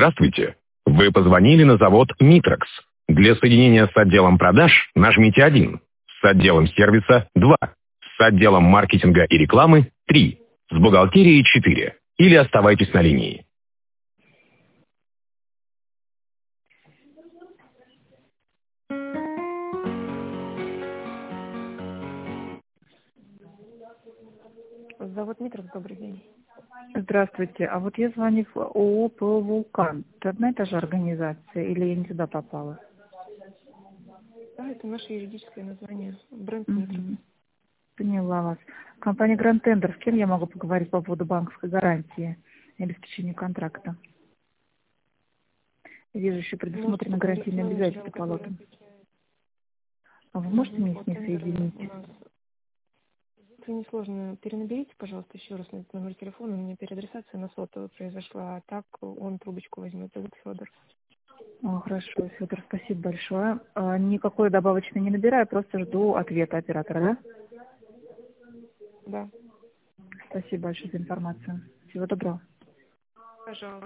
Здравствуйте. Вы позвонили на завод «Митрекс». Для соединения с отделом продаж нажмите 1, с отделом сервиса 2, с отделом маркетинга и рекламы 3, с бухгалтерией 4. Или оставайтесь на линии. Завод «Митрекс», добрый день. Здравствуйте. А вот я звоню в ООО «ПО «Вулкан». Это одна и та же организация или я не туда попала? Да, это наше юридическое название. Бренд Угу. «Митрекс». Поняла вас. Компания «Гранд Тендер». С кем я могу поговорить по поводу банковской гарантии и обеспечения контракта? Я вижу, еще предусмотрены гарантийные обязательства по лотам. А вы можете меня с ней соединить? Это несложно. Перенаберите, пожалуйста, еще раз на этот номер телефона. У меня переадресация на сотовый произошла, а так он трубочку возьмет. Зовут Федор. Хорошо, Федор, спасибо большое. Никакой добавочной не набираю, просто жду ответа оператора, да? Да. Спасибо большое за информацию. Всего доброго. Пожалуйста.